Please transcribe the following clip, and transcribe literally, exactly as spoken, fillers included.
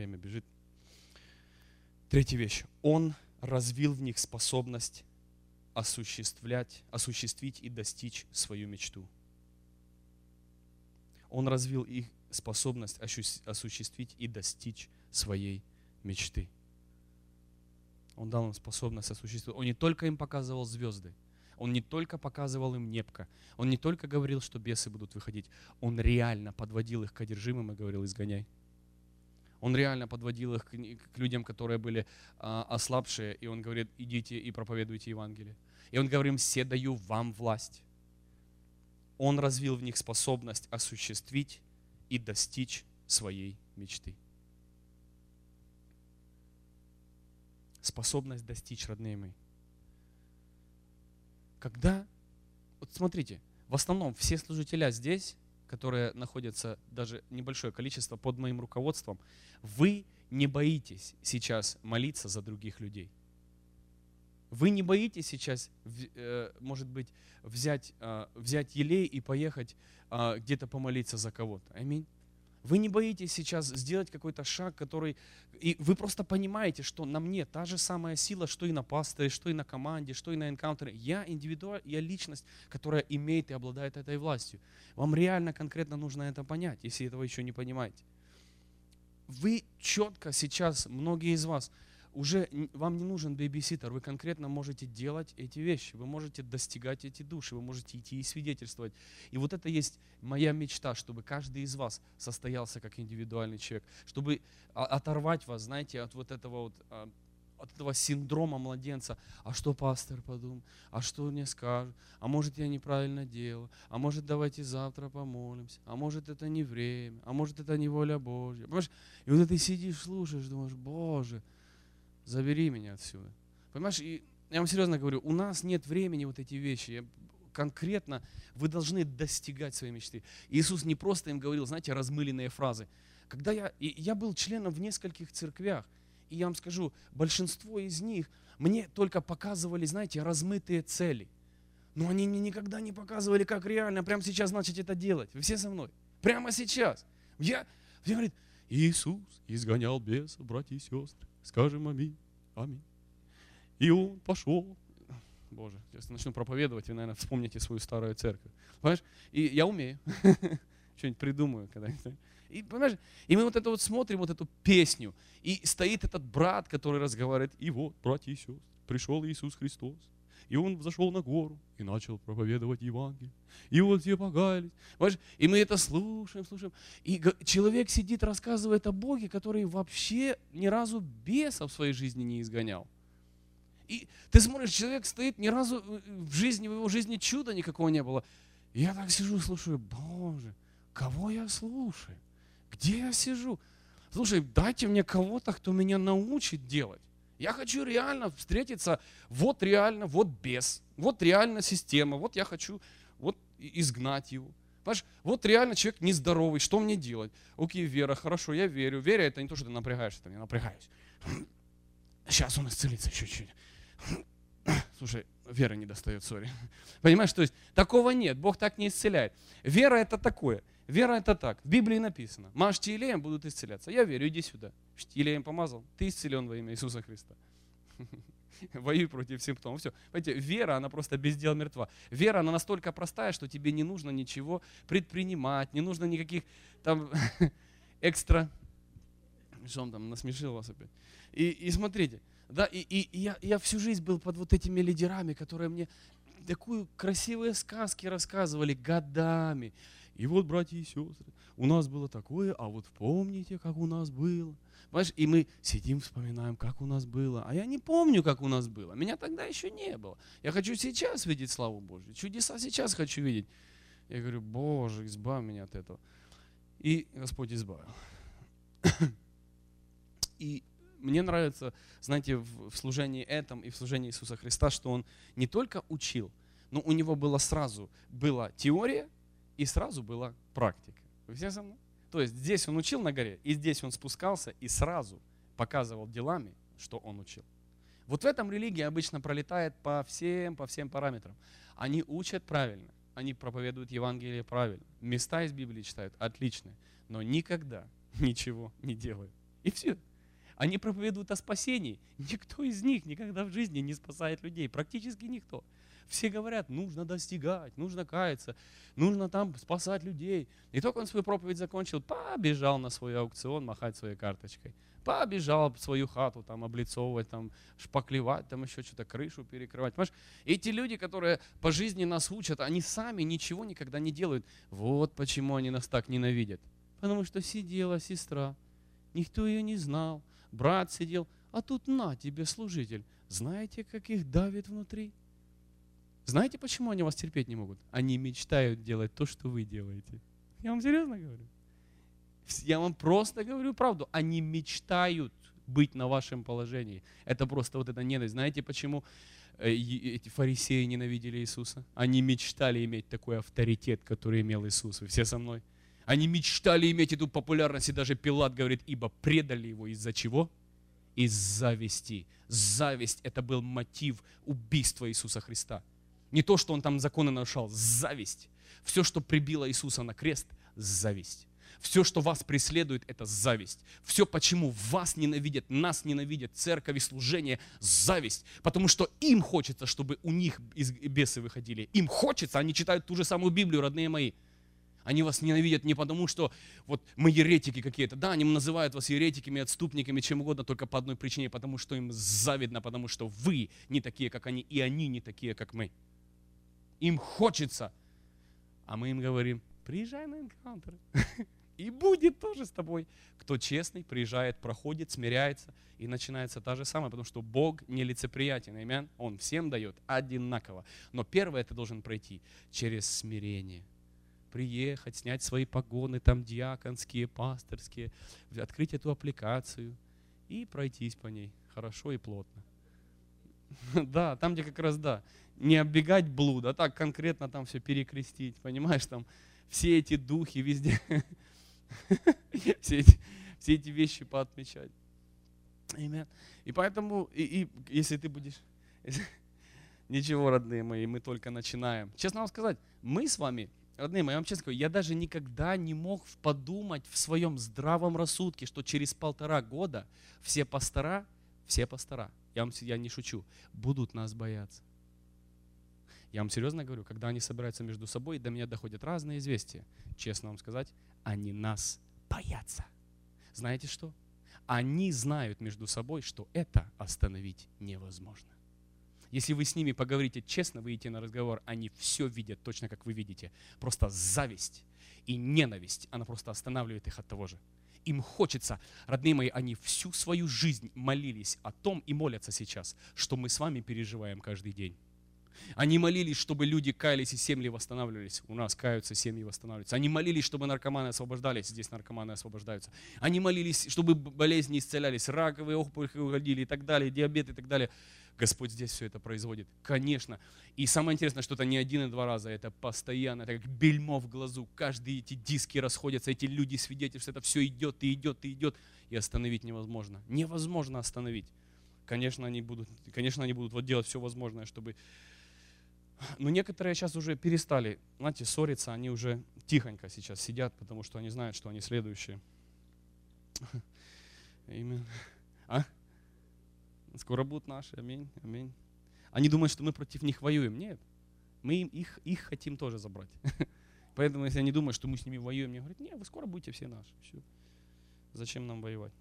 время бежит. Третья вещь. Он развил в них способность осуществлять, осуществить и достичь свою мечту. Он развил их способность осуществить и достичь своей мечты. Он дал им способность осуществить. Он не только им показывал звезды, он не только показывал им небко, он не только говорил, что бесы будут выходить, он реально подводил их к одержимым и говорил: изгоняй. Он реально подводил их к, к людям, которые были а, ослабшие, и он говорит: идите и проповедуйте Евангелие. И он говорит: все даю вам власть. Он развил в них способность осуществить и достичь своей мечты. Способность достичь, родные мои. Когда, вот смотрите, в основном все служители здесь, которые находятся, даже небольшое количество, под моим руководством, вы не боитесь сейчас молиться за других людей. Вы не боитесь сейчас, может быть, взять, взять елей и поехать где-то помолиться за кого-то. Аминь. Вы не боитесь сейчас сделать какой-то шаг, который... И вы просто понимаете, что на мне та же самая сила, что и на пасторе, что и на команде, что и на энкаунтере. Я индивидуаль, я личность, которая имеет и обладает этой властью. Вам реально конкретно нужно это понять, если этого еще не понимаете. Вы четко сейчас, многие из вас, уже вам не нужен бейбиситер, вы конкретно можете делать эти вещи, вы можете достигать эти души, вы можете идти и свидетельствовать. И вот это есть моя мечта, чтобы каждый из вас состоялся как индивидуальный человек, чтобы оторвать вас, знаете, от вот этого вот, от этого синдрома младенца. А что пастор подумает? А что мне скажет? А может, я неправильно делаю? А может, давайте завтра помолимся? А может, это не время? А может, это не воля Божья? Понимаешь? И вот ты сидишь, слушаешь, думаешь: Боже, забери меня отсюда. Понимаешь, и я вам серьезно говорю, у нас нет времени вот эти вещи. Конкретно вы должны достигать своей мечты. Иисус не просто им говорил, знаете, размыленные фразы. Когда я, я был членом в нескольких церквях, и я вам скажу, большинство из них мне только показывали, знаете, размытые цели. Но они мне никогда не показывали, как реально прямо сейчас начать это делать. Вы все со мной? Прямо сейчас. Я, я говорит, Иисус изгонял бесов, братья и сестры. Скажем аминь, аминь. И он пошел. Боже, если начну проповедовать, вы, наверное, вспомните свою старую церковь. Понимаешь? И я умею. Что-нибудь придумаю когда-нибудь. И, понимаешь, и мы вот это вот смотрим, вот эту песню. И стоит этот брат, который разговаривает. И вот, братья и сестры, пришел Иисус Христос. И он взошел на гору и начал проповедовать Евангелие. И вот все покаялись. Понимаешь? И мы это слушаем, слушаем. И человек сидит, рассказывает о Боге, который вообще ни разу бесов в своей жизни не изгонял. И ты смотришь, человек стоит, ни разу в жизни, в его жизни чуда никакого не было. И я так сижу, слушаю: Боже, кого я слушаю? Где я сижу? Слушай, дайте мне кого-то, кто меня научит делать. Я хочу реально встретиться, вот реально, вот бес, вот реально система, вот я хочу вот изгнать его. Понимаешь, вот реально человек нездоровый, что мне делать? Окей, Вера, хорошо, я верю. Вера — это не то, что ты напрягаешься, я напрягаюсь. Сейчас он исцелится чуть-чуть. Слушай, вера не достает, сори. Понимаешь, то есть такого нет, Бог так не исцеляет. Вера — это такое. Вера — это так. В Библии написано: мажьте елеем, будут исцеляться. Я верю, иди сюда. Елеем помазал, ты исцелен во имя Иисуса Христа. Воюй против симптомов. Все. Понимаете, вера, она просто без дел мертва. Вера, она настолько простая, что тебе не нужно ничего предпринимать, не нужно никаких там экстра... Что он там насмешил вас опять? И, и смотрите, да, и, и, и я, я всю жизнь был под вот этими лидерами, которые мне такую красивые сказки рассказывали годами. И вот, братья и сестры, у нас было такое, а вот помните, как у нас было? Понимаешь, и мы сидим, вспоминаем, как у нас было. А я не помню, как у нас было. Меня тогда еще не было. Я хочу сейчас видеть славу Божью. Чудеса сейчас хочу видеть. Я говорю: Боже, избавь меня от этого. И Господь избавил. И мне нравится, знаете, в служении этом и в служении Иисуса Христа, что Он не только учил, но у Него было сразу была теория и сразу была практика. Вы все со мной? То есть здесь Он учил на горе, и здесь Он спускался и сразу показывал делами, что Он учил. Вот в этом религия обычно пролетает по всем, по всем параметрам. Они учат правильно, они проповедуют Евангелие правильно, места из Библии читают отлично, но никогда ничего не делают. И все. Они проповедуют о спасении. Никто из них никогда в жизни не спасает людей. Практически никто. Все говорят, нужно достигать, нужно каяться, нужно там спасать людей. И только он свою проповедь закончил, побежал на свой аукцион махать своей карточкой. Побежал в свою хату там облицовывать, там, шпаклевать, там еще что-то, крышу перекрывать. Понимаешь? Эти люди, которые по жизни нас учат, они сами ничего никогда не делают. Вот почему они нас так ненавидят. Потому что сидела сестра, никто ее не знал, брат сидел, а тут на тебе служитель. Знаете, как их давит внутри? Знаете, почему они вас терпеть не могут? Они мечтают делать то, что вы делаете. Я вам серьезно говорю. Я вам просто говорю правду. Они мечтают быть на вашем положении. Это просто вот эта ненависть. Знаете, почему эти фарисеи ненавидели Иисуса? Они мечтали иметь такой авторитет, который имел Иисус. Вы все со мной? Они мечтали иметь эту популярность, и даже Пилат говорит, ибо предали его из-за чего? Из зависти. Зависть – это был мотив убийства Иисуса Христа. Не то, что он там законы нарушал, зависть. Все, что прибило Иисуса на крест – зависть. Все, что вас преследует, это зависть. Все, почему вас ненавидят, нас ненавидят, церковь и служение – зависть. Потому что им хочется, чтобы у них бесы выходили. Им хочется, они читают ту же самую Библию, родные мои. Они вас ненавидят не потому, что вот мы еретики какие-то. Да, они называют вас еретиками, отступниками, чем угодно, только по одной причине, потому что им завидно, потому что вы не такие, как они, и они не такие, как мы. Им хочется. А мы им говорим, приезжай на энкаунтер. И будет тоже с тобой. Кто честный, приезжает, проходит, смиряется, и начинается та же самая, потому что Бог нелицеприятен, аминь. Он всем дает одинаково. Но первое ты должен пройти через смирение. Приехать, снять свои погоны, там диаконские, пасторские, открыть эту аппликацию и пройтись по ней хорошо и плотно. Да, там, где как раз, да, не оббегать блуд, а так конкретно там все перекрестить, понимаешь, там все эти духи везде, все эти, все эти вещи поотмечать. Аминь. И поэтому, и, и если ты будешь... Ничего, родные мои, мы только начинаем. Честно вам сказать, мы с вами... Родные мои, я вам честно говорю, я даже никогда не мог подумать в своем здравом рассудке, что через полтора года все пастора, все пастора, я вам я не шучу, будут нас бояться. Я вам серьезно говорю, когда они собираются между собой, до меня доходят разные известия. Честно вам сказать, они нас боятся. Знаете что? Они знают между собой, что это остановить невозможно. Если вы с ними поговорите честно, выйдете на разговор, они все видят точно, как вы видите. Просто зависть и ненависть, она просто останавливает их от того же. Им хочется, родные мои, они всю свою жизнь молились о том и молятся сейчас, что мы с вами переживаем каждый день. Они молились, чтобы люди каялись и семьи восстанавливались. У нас каются, семьи восстанавливаются. Они молились, чтобы наркоманы освобождались. Здесь наркоманы освобождаются. Они молились, чтобы болезни исцелялись, раковые опухоли уходили и так далее, диабет и так далее. Господь здесь все это производит. Конечно. И самое интересное, что это не один и два раза, это постоянно, это как бельмо в глазу. Каждые эти диски расходятся, эти люди свидетельствуют, это все идет и идет и идет. И остановить невозможно. Невозможно остановить. Конечно, они будут, конечно, они будут вот делать все возможное, чтобы... Но некоторые сейчас уже перестали, знаете, ссориться, они уже тихонько сейчас сидят, потому что они знают, что они следующие. Аминь. А? Скоро будут наши, аминь, аминь. Они думают, что мы против них воюем. Нет, мы им, их, их хотим тоже забрать. Поэтому, если они думают, что мы с ними воюем, мне говорят, нет, вы скоро будете все наши. Все. Зачем нам воевать?